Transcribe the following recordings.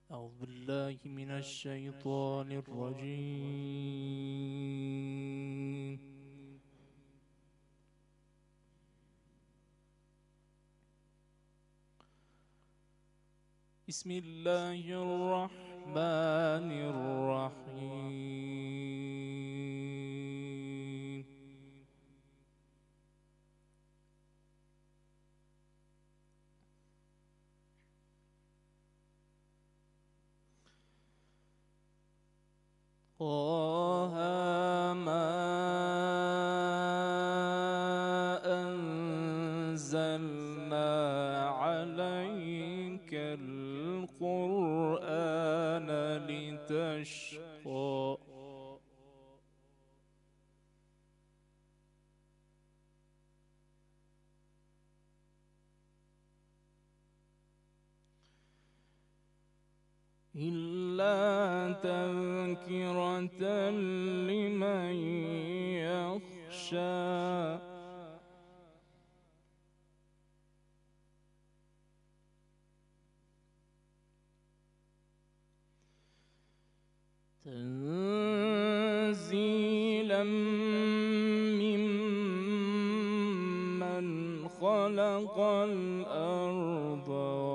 أعوذ بالله من الشيطان الرجيم. بسم الله الرحمن الرحيم. طه ما أنزلنا عليك القرآن لتشقى إلا تذكرة لمن يخشى. تنزيلا ممن خلق الأرض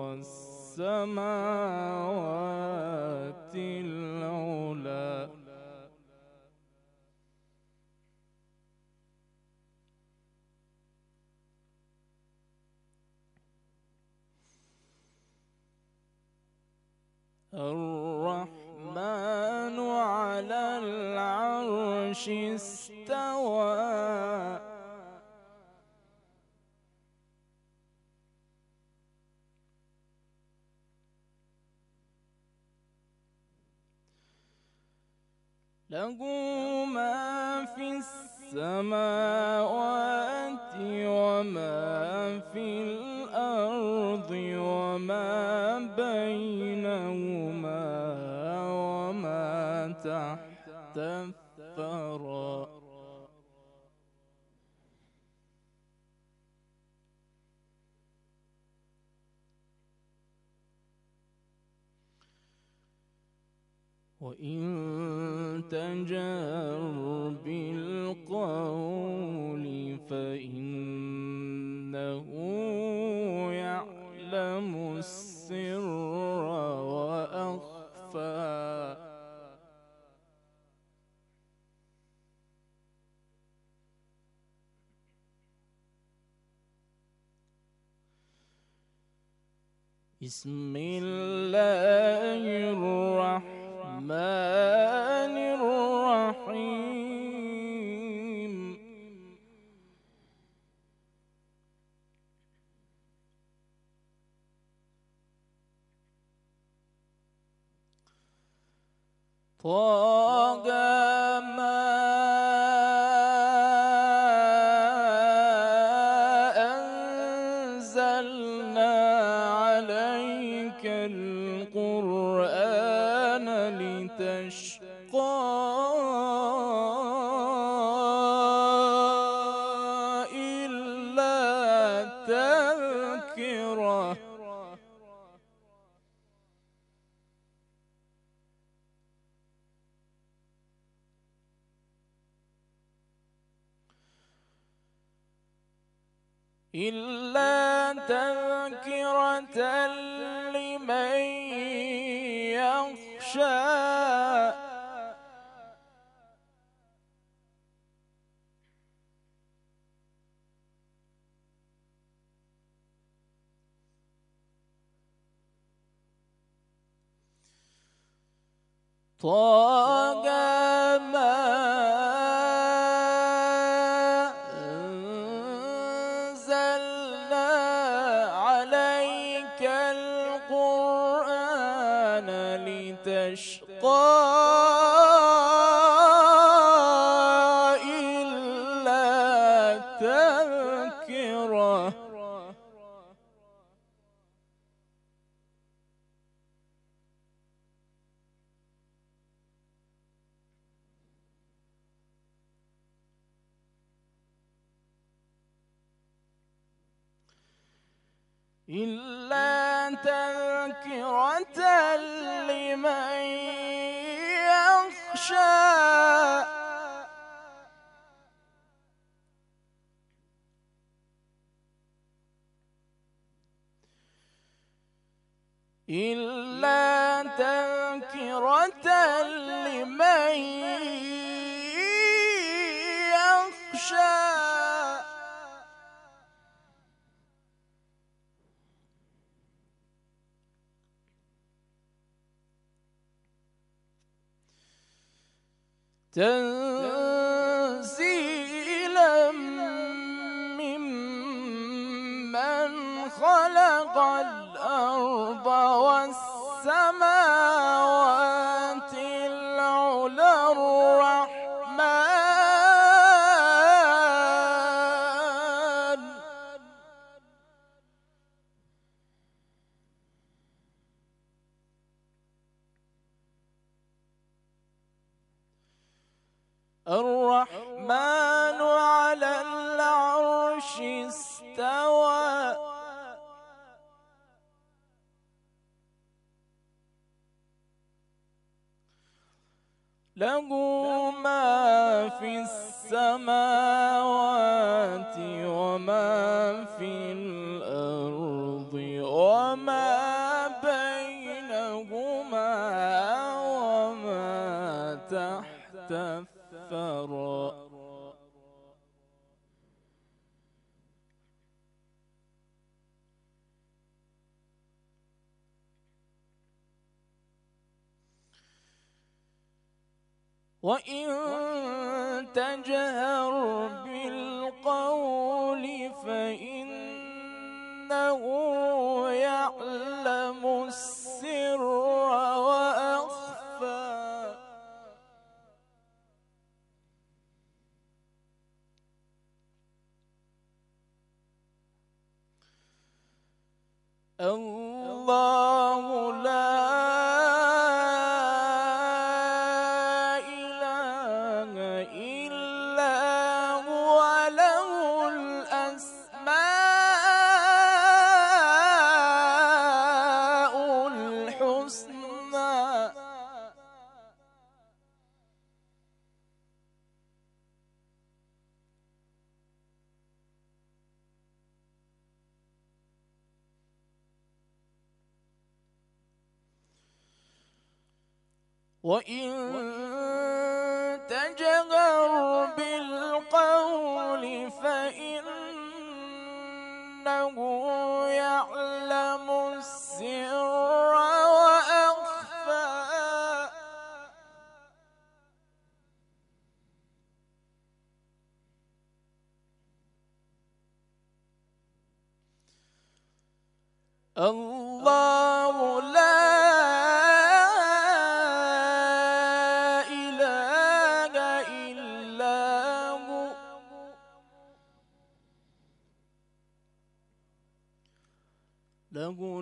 والسماوات العلى. الرحمن على العرش استوى. له ما في السماوات وما في الأرض وما بينهما وما تحت الثرى. وإن تجهر بالقول فإنه يعلم السر وأخفى. بسم الله الرحمن الرحيم. طه ما أنزلنا عليك القرآن لتشقى إلا تذكرة. إلا تذكرة لمن يخشى. طه ما أنزلنا عليك القرآن لتشقى إلا تذكرة. إلا تذكرة تذكرة لمن يخشى إلا تذكرة لمن يخشى تنزيلا ممن خلق الأرض والسماوات العلى الرحمن على العرش استوى له ما في السماوات وما في الأرض وما بينهما وما تحت الثرى وإن تجهر بالقول فإنه يعلم السر وأخفى الله لا وإن تجهر بالقول فإنه يعلم السر وأخفى الله لا له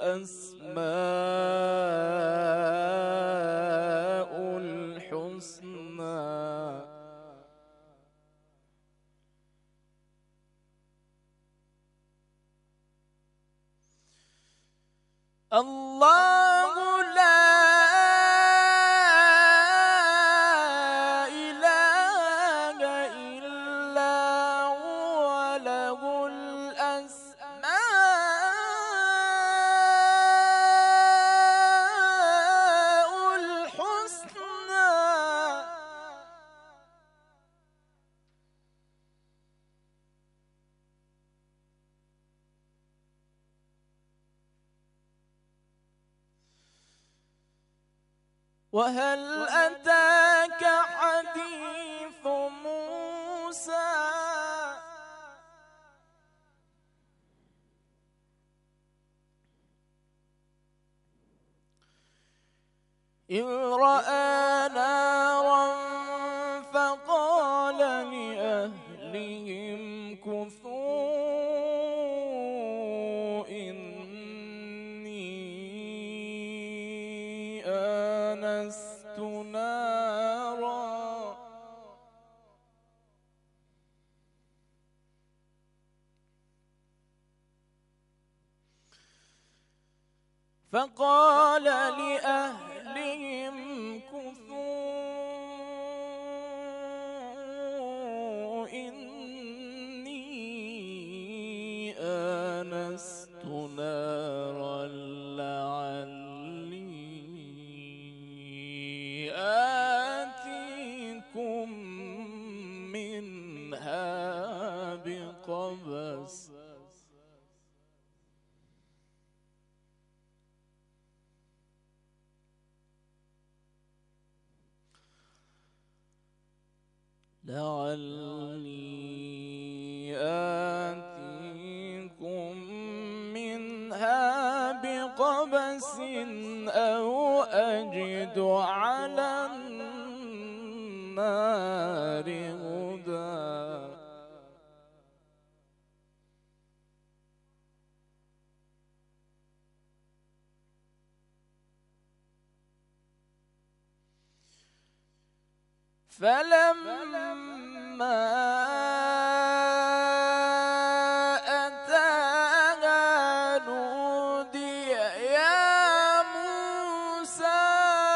الأسماء الحسنى الله لا إله إلا هو له وهل أتاك حديث موسى إذ رأى نارا فقال لأهلهم كثوا إني آنست نارا فقال لأهلهم كثوا إني آنست نارا لعلي آتيكم منها بقبس أو أجد على النار هدى. فلما أتاها نودي يا موسى.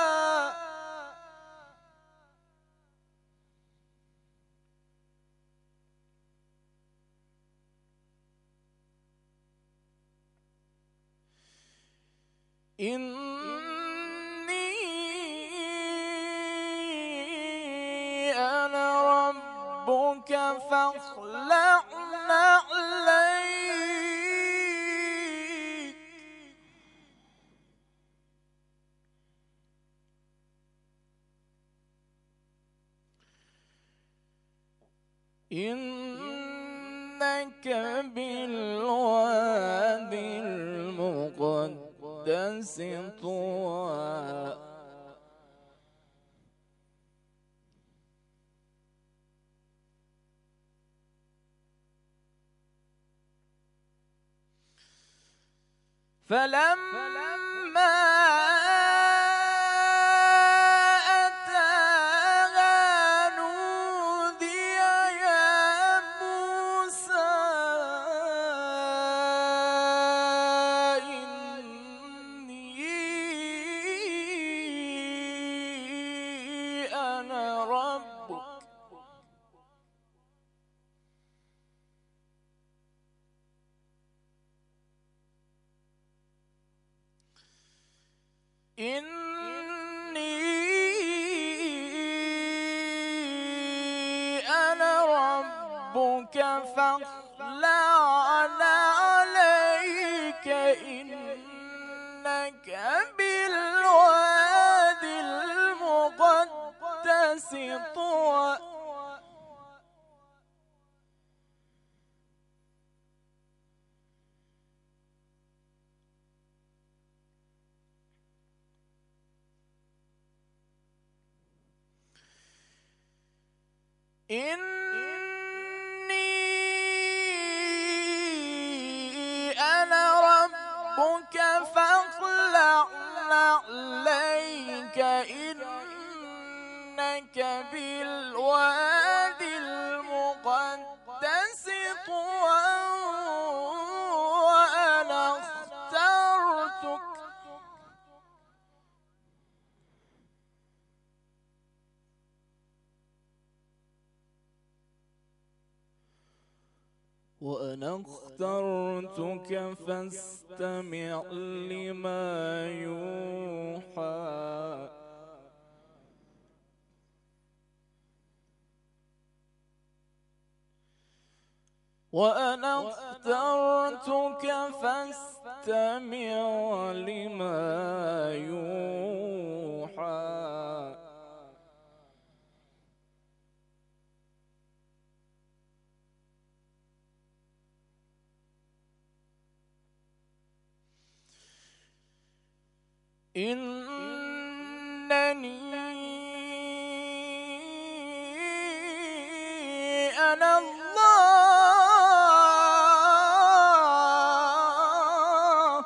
أنا ربك فاخلع نعليك. إنك بالوادي المقدس طوى. فلما أتاها نودي يا موسى إني أنا ربك فاخلع عليك. إنك بالوادي المقدس طوى. أنا ربك فاخلع عليك. إنك بالوادي المقدس طوى وأنا اخترتك. فاستمع لما يوحى. وأنا اخترتك فاستمع لما يوحى. إنني أنا الله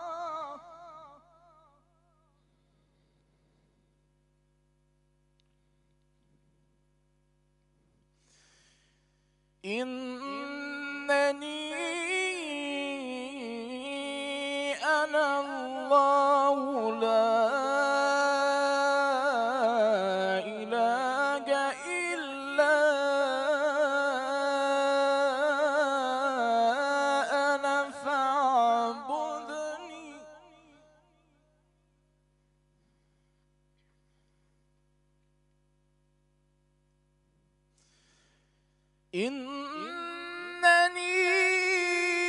إنني أنا الله إنني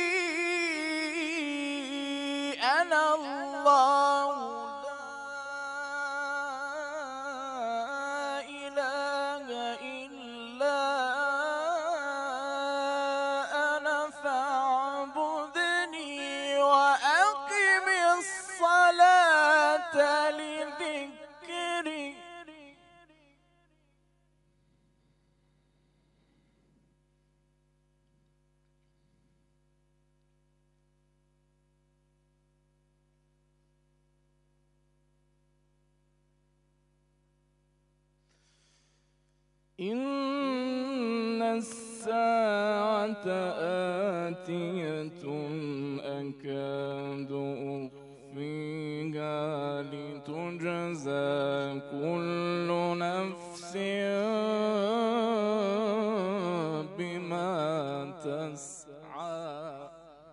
أنا الله لا إله إلا أنا فاعبدني وأقم الصلاة لذكري. إن الساعة آتية أكاد أخفيها لتجزى كل نفس بما تسعى.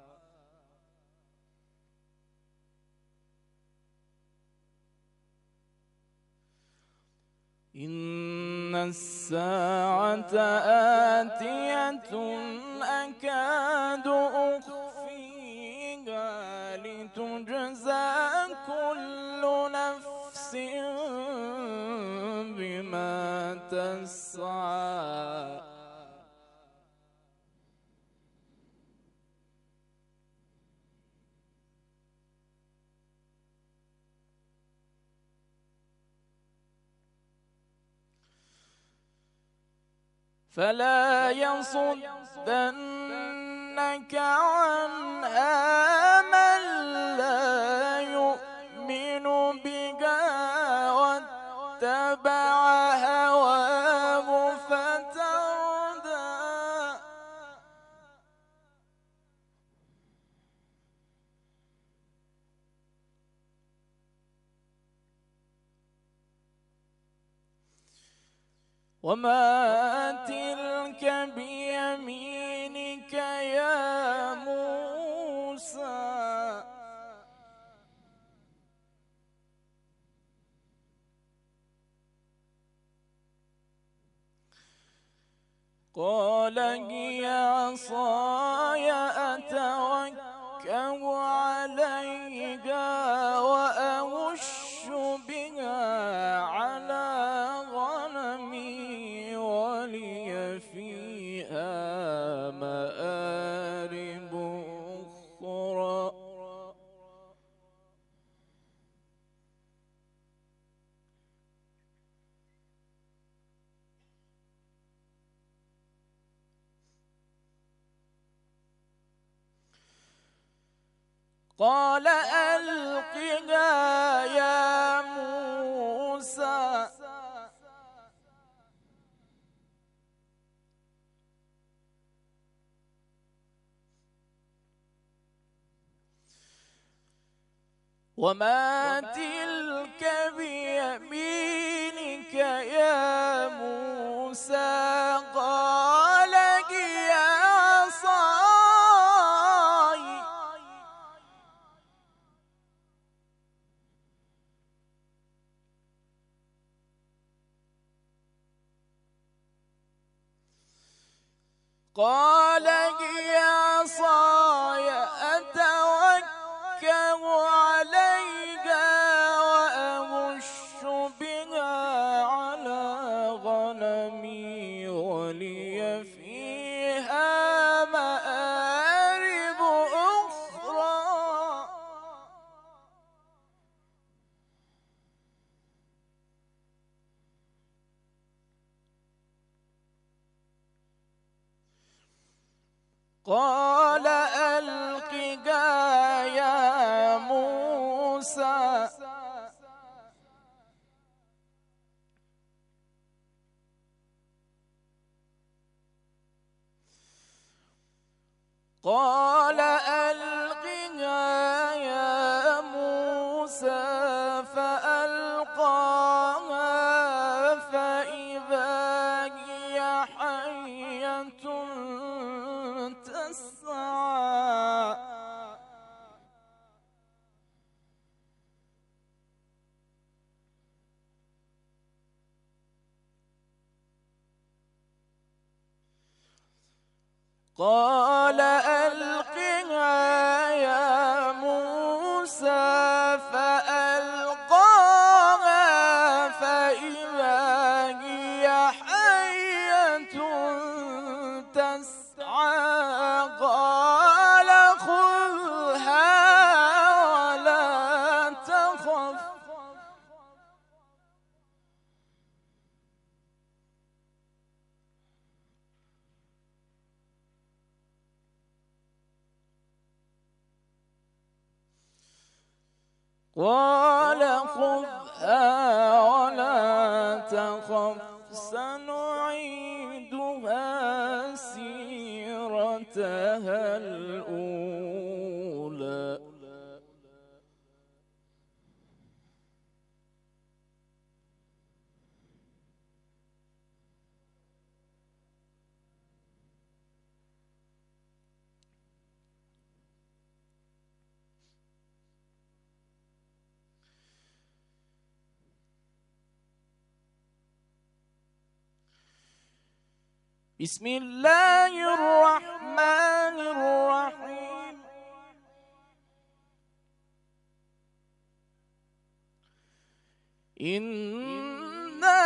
إن الساعة آتية أكاد أخفيها لتجزى كل نفس بما تسعى. فلا يصدنك عنها من لا يؤمن بها واتبع هواه فتردى. وما تلك بيمينك يا موسى؟ قال هي عصاي أتوكأ عليها وأهش بها على غنمي ولي فيها مآرب أخرى. قال ألقها يا موسى. وما تلك بيمينك يا موسى؟ قال هي عصاي قال هي عصاي أتوكأ عليها وأهش بها على غنمي ولي فيها مآرب أخرى. قال ألقها يا موسى. قال ألقها يا موسى فألقاها فإذا هي حية تسعى. قال ألقها يا موسى فألقاها فإذا هي حية تسعى قال خذها ولا تخف سنعيدها سيرتها الأولى بسم الله الرحمن الرحيم إنا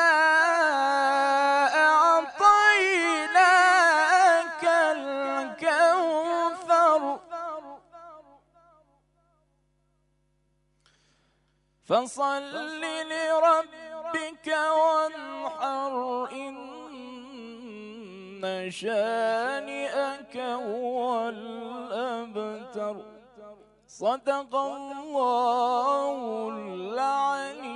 أعطيناك الكوثر فصل لربك وانحر إن شانئك هو الأبتر صدق الله العلي